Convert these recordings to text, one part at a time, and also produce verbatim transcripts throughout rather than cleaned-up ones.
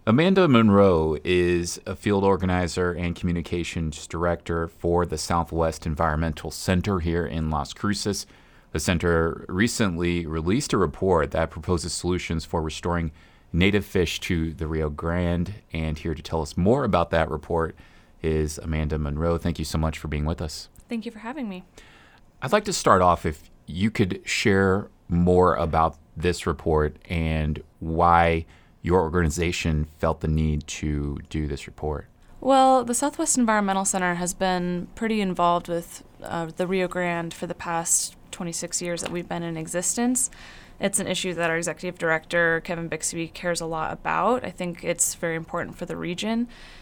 Amanda Monroe is a field organizer and communications director for the Southwest Environmental Center here in Las Cruces. The center recently released a report that proposes solutions for restoring native fish to the Rio Grande. And here to tell us more about that report is Amanda Monroe. Thank you so much for being with us. Thank you for having me. I'd like to start off if you could share more about this report and why your organization felt the need to do this report. Well, the Southwest Environmental Center has been pretty involved with uh, the Rio Grande for the past twenty-six years that we've been in existence. It's an issue that our executive director, Kevin Bixby, cares a lot about. I think it's very important for the region.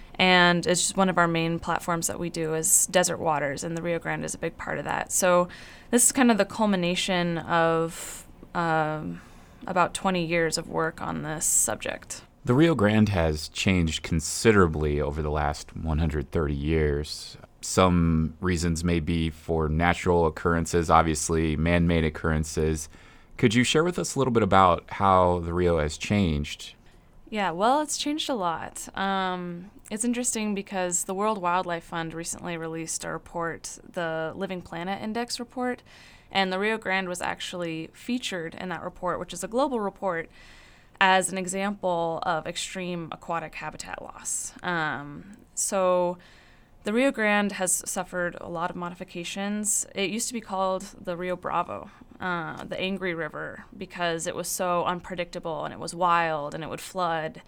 And it's just one of our main platforms that we do is desert waters, and the Rio Grande is a big part of that. So this is kind of the culmination of um, about twenty years of work on this subject. The Rio Grande has changed considerably over the last one hundred thirty years. Some reasons may be for natural occurrences, obviously man-made occurrences. Could you share with us a little bit about how the Rio has changed? Yeah, well, it's changed a lot. Um, it's interesting because the World Wildlife Fund recently released a report, the Living Planet Index report, and the Rio Grande was actually featured in that report, which is a global report, as an example of extreme aquatic habitat loss. Um, so the Rio Grande has suffered a lot of modifications. It used to be called the Rio Bravo, uh, the Angry River, because it was so unpredictable and it was wild and it would flood.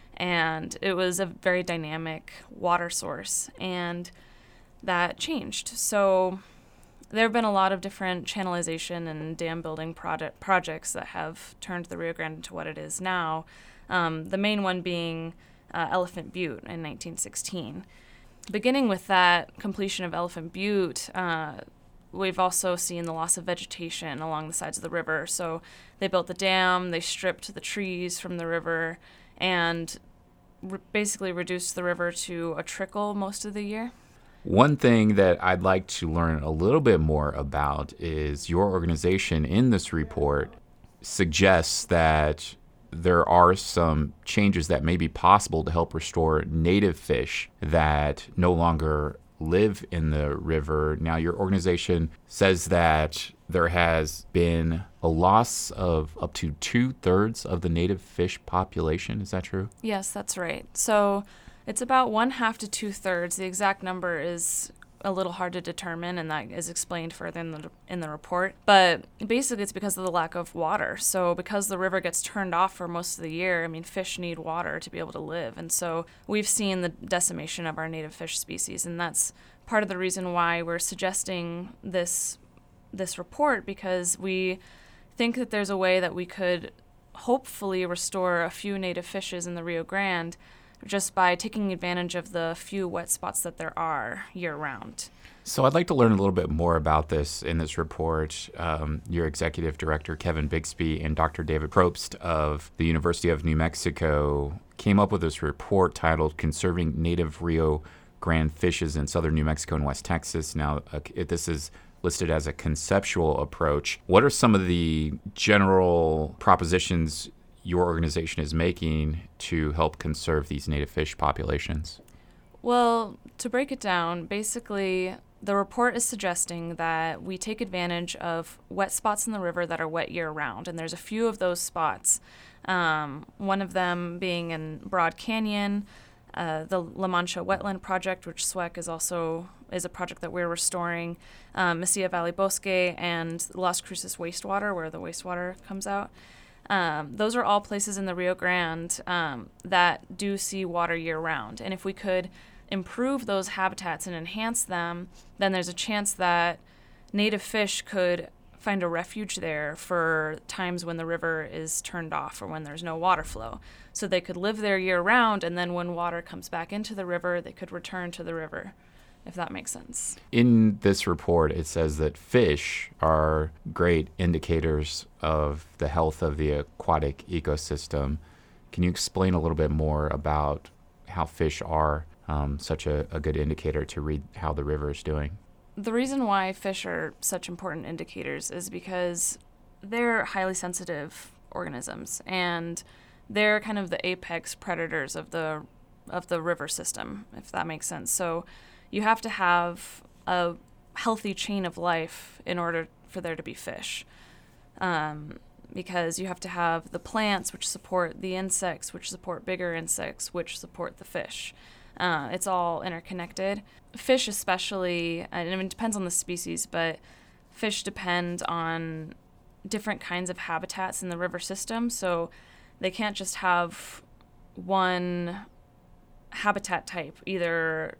And it was a very dynamic water source. And that changed. So there have been a lot of different channelization and dam building project projects that have turned the Rio Grande into what it is now. Um, the main one being uh, Elephant Butte in nineteen sixteen. Beginning with that completion of Elephant Butte, uh, we've also seen the loss of vegetation along the sides of the river. So they built the dam, they stripped the trees from the river, and re- basically reduced the river to a trickle most of the year. One thing that I'd like to learn a little bit more about is your organization in this report suggests that there are some changes that may be possible to help restore native fish that no longer live in the river. Now, your organization says that there has been a loss of up to two-thirds of the native fish population. Is that true? Yes, that's right. So it's about one half to two-thirds. The exact number is a little hard to determine, and that is explained further in the in the report. But basically, it's because of the lack of water. So because the river gets turned off for most of the year, I mean, fish need water to be able to live. And so we've seen the decimation of our native fish species, and that's part of the reason why we're suggesting this this report, because we think that there's a way that we could hopefully restore a few native fishes in the Rio Grande just by taking advantage of the few wet spots that there are year-round. So I'd like to learn a little bit more about this in this report. Um, your executive director, Kevin Bixby, and Doctor David Probst of the University of New Mexico came up with this report titled Conserving Native Rio Grande Fishes in Southern New Mexico and West Texas. Now, uh, it, this is listed as a conceptual approach. What are some of the general propositions your organization is making to help conserve these native fish populations? Well, to break it down, basically, the report is suggesting that we take advantage of wet spots in the river that are wet year-round, and there's a few of those spots. Um, one of them being in Broad Canyon, uh, the La Mancha Wetland Project, which S W E C is also is a project that we're restoring, um, Mesilla Valley Bosque, and Las Cruces wastewater, where the wastewater comes out. Um, those are all places in the Rio Grande um, that do see water year-round. And if we could improve those habitats and enhance them, then there's a chance that native fish could find a refuge there for times when the river is turned off or when there's no water flow. So they could live there year-round, and then when water comes back into the river, they could return to the river, if that makes sense. In this report, it says that fish are great indicators of the health of the aquatic ecosystem. Can you explain a little bit more about how fish are um, such a, a good indicator to read how the river is doing? The reason why fish are such important indicators is because they're highly sensitive organisms, and they're kind of the apex predators of the of the river system, if that makes sense. So you have to have a healthy chain of life in order for there to be fish. Um, because you have to have the plants which support the insects, which support bigger insects, which support the fish. Uh, it's all interconnected. Fish especially, and it depends on the species, but fish depend on different kinds of habitats in the river system, so they can't just have one habitat type, either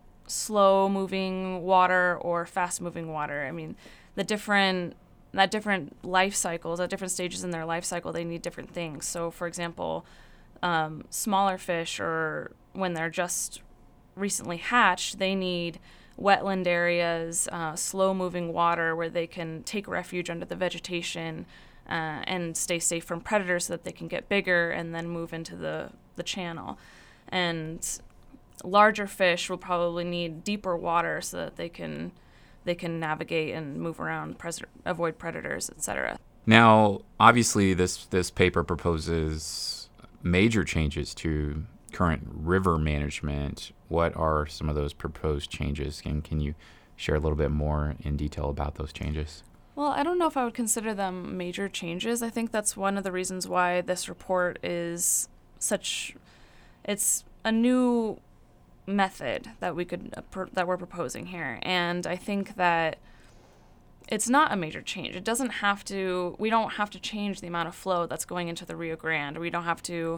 slow-moving water or fast-moving water. I mean, the different at different life cycles, at different stages in their life cycle, they need different things. So, for example, um, smaller fish, or when they're just recently hatched, they need wetland areas, uh, slow-moving water where they can take refuge under the vegetation uh, and stay safe from predators so that they can get bigger and then move into the, the channel. And larger fish will probably need deeper water so that they can they can navigate and move around, pres- avoid predators, et cetera. Now, obviously, this this paper proposes major changes to current river management. What are some of those proposed changes, and can you share a little bit more in detail about those changes? Well, I don't know if I would consider them major changes. I think that's one of the reasons why this report is such, it's a new method that we could uh, pr- that we're proposing here, and I think that it's not a major change. It doesn't have to, we don't have to change the amount of flow that's going into the Rio Grande. We don't have to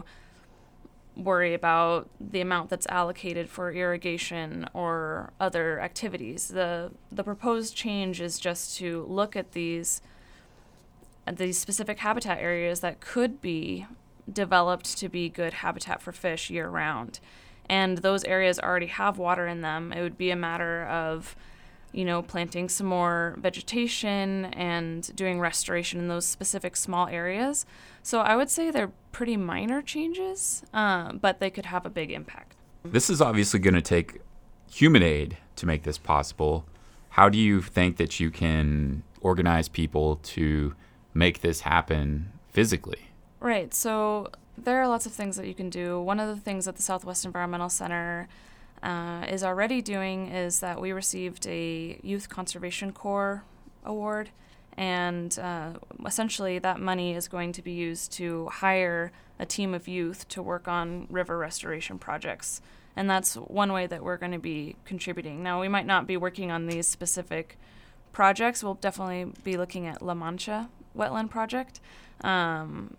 worry about the amount that's allocated for irrigation or other activities. The the proposed change is just to look at these at these specific habitat areas that could be developed to be good habitat for fish year round. And those areas already have water in them. It would be a matter of, you know, planting some more vegetation and doing restoration in those specific small areas. So I would say they're pretty minor changes, uh, but they could have a big impact. This is obviously going to take human aid to make this possible. How do you think that you can organize people to make this happen physically? Right. So there are lots of things that you can do. One of the things that the Southwest Environmental Center uh, is already doing is that we received a Youth Conservation Corps award, and uh, essentially that money is going to be used to hire a team of youth to work on river restoration projects. And that's one way that we're going to be contributing. Now, we might not be working on these specific projects. We'll definitely be looking at La Mancha wetland project. Um,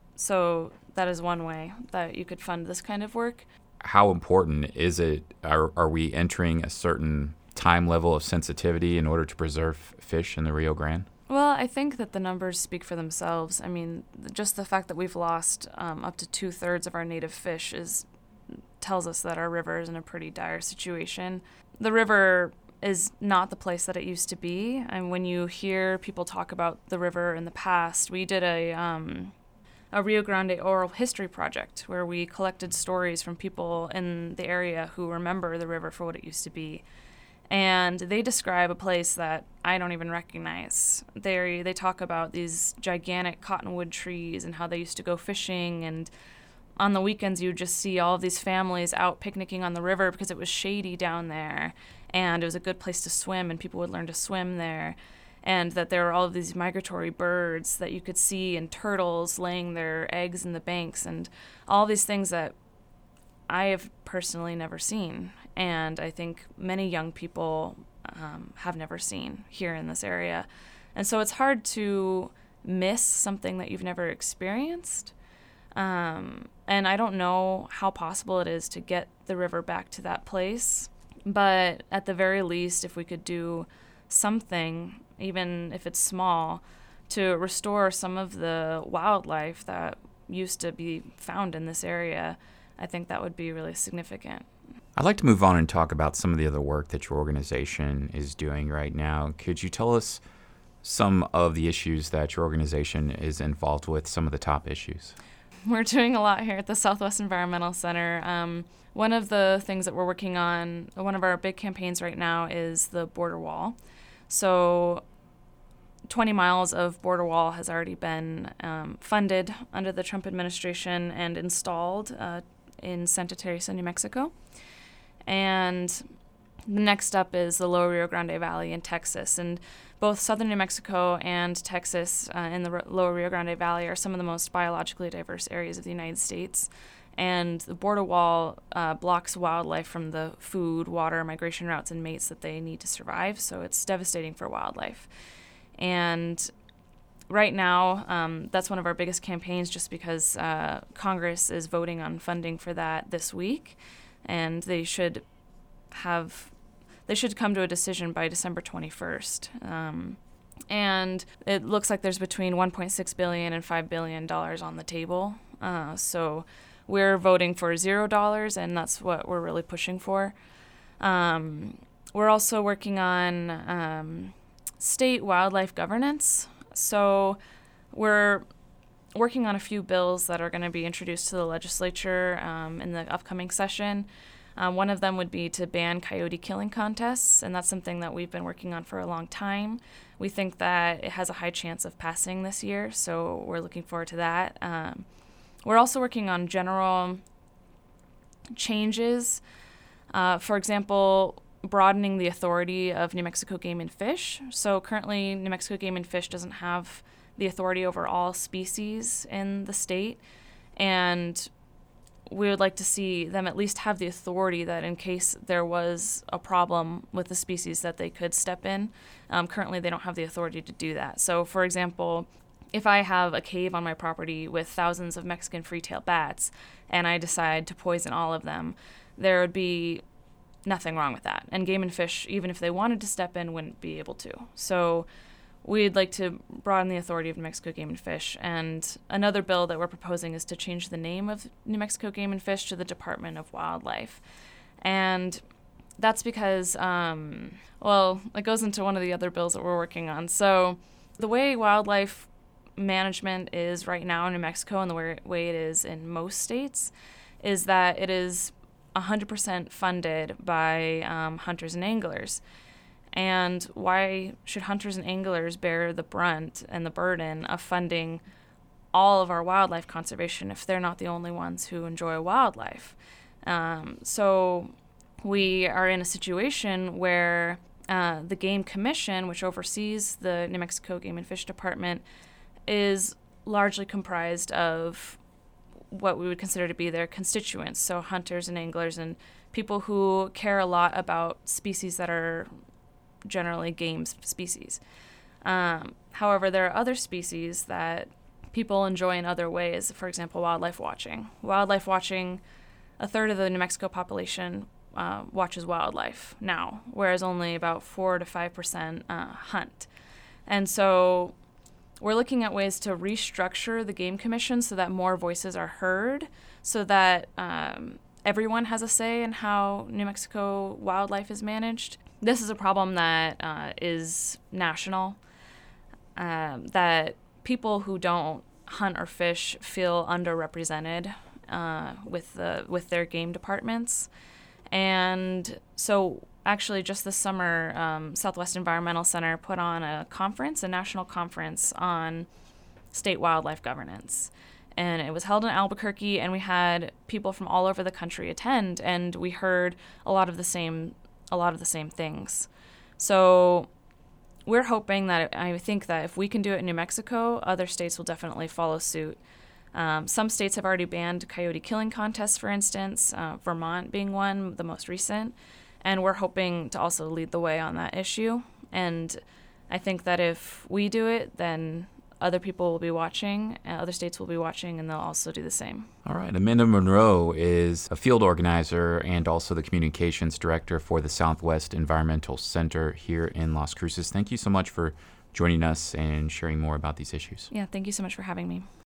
so that is one way that you could fund this kind of work. How important is it? Are, are we entering a certain time level of sensitivity in order to preserve fish in the Rio Grande? Well, I think that the numbers speak for themselves. I mean, just the fact that we've lost um, up to two-thirds of our native fish is tells us that our river is in a pretty dire situation. The river is not the place that it used to be. And when you hear people talk about the river in the past, we did a um, a Rio Grande oral history project where we collected stories from people in the area who remember the river for what it used to be. And they describe a place that I don't even recognize. They they talk about these gigantic cottonwood trees and how they used to go fishing, and on the weekends you would just see all of these families out picnicking on the river because it was shady down there and it was a good place to swim and people would learn to swim there. And that there were all of these migratory birds that you could see, and turtles laying their eggs in the banks, and all these things that I have personally never seen. And I think many young people um, have never seen here in this area. And so it's hard to miss something that you've never experienced. Um, and I don't know how possible it is to get the river back to that place. But at the very least, if we could do something, even if it's small, to restore some of the wildlife that used to be found in this area, I think that would be really significant. I'd like to move on and talk about some of the other work that your organization is doing right now. Could you tell us some of the issues that your organization is involved with, some of the top issues? We're doing a lot here at the Southwest Environmental Center. Um, one of the things that we're working on, one of our big campaigns right now, is the border wall. So twenty miles of border wall has already been um, funded under the Trump administration and installed uh, in Santa Teresa, New Mexico. And the next up is the Lower Rio Grande Valley in Texas. And both southern New Mexico and Texas uh, in the R- Lower Rio Grande Valley are some of the most biologically diverse areas of the United States. And the border wall uh, blocks wildlife from the food, water, migration routes, and mates that they need to survive. So it's devastating for wildlife. And right now, um, that's one of our biggest campaigns just because uh, Congress is voting on funding for that this week. And they should have, they should come to a decision by December twenty-first. Um, and it looks like there's between one point six billion dollars and five billion dollars on the table. Uh, so we're voting for zero dollars, and that's what we're really pushing for. Um, we're also working on um, state wildlife governance. So we're working on a few bills that are going to be introduced to the legislature um, in the upcoming session. Uh, one of them would be to ban coyote killing contests, and that's something that we've been working on for a long time. We think that it has a high chance of passing this year, so we're looking forward to that. Um, we're also working on general changes. Uh, for example, broadening the authority of New Mexico Game and Fish. So currently, New Mexico Game and Fish doesn't have the authority over all species in the state, and we would like to see them at least have the authority that in case there was a problem with the species that they could step in. Um, currently, they don't have the authority to do that. So, for example, if I have a cave on my property with thousands of Mexican free-tailed bats and I decide to poison all of them, there would be nothing wrong with that. And Game and Fish, even if they wanted to step in, wouldn't be able to. So we'd like to broaden the authority of New Mexico Game and Fish. And another bill that we're proposing is to change the name of New Mexico Game and Fish to the Department of Wildlife. And that's because, um, well, it goes into one of the other bills that we're working on. So the way wildlife management is right now in New Mexico and the way, way it is in most states is that it is one hundred percent funded by um, hunters and anglers. And why should hunters and anglers bear the brunt and the burden of funding all of our wildlife conservation if they're not the only ones who enjoy wildlife? Um, so we are in a situation where uh, the Game Commission, which oversees the New Mexico Game and Fish Department, is largely comprised of what we would consider to be their constituents, so hunters and anglers and people who care a lot about species that are generally game species. Um, however, there are other species that people enjoy in other ways, for example, wildlife watching. Wildlife watching, a third of the New Mexico population uh, watches wildlife now, whereas only about four to five percent uh, hunt. And so we're looking at ways to restructure the Game Commission so that more voices are heard, so that um, everyone has a say in how New Mexico wildlife is managed. This is a problem that uh, is national, um, that people who don't hunt or fish feel underrepresented uh, with the with their game departments. And so actually just this summer, um, Southwest Environmental Center put on a conference, a national conference on state wildlife governance. And it was held in Albuquerque, and we had people from all over the country attend, and we heard a lot of the same a lot of the same things. So we're hoping that, I think that if we can do it in New Mexico, other states will definitely follow suit. Um, some states have already banned coyote killing contests, for instance, uh, Vermont being one, the most recent. And we're hoping to also lead the way on that issue. And I think that if we do it, then other people will be watching, and other states will be watching, and they'll also do the same. All right. Amanda Monroe is a field organizer and also the communications director for the Southwest Environmental Center here in Las Cruces. Thank you so much for joining us and sharing more about these issues. Yeah, thank you so much for having me.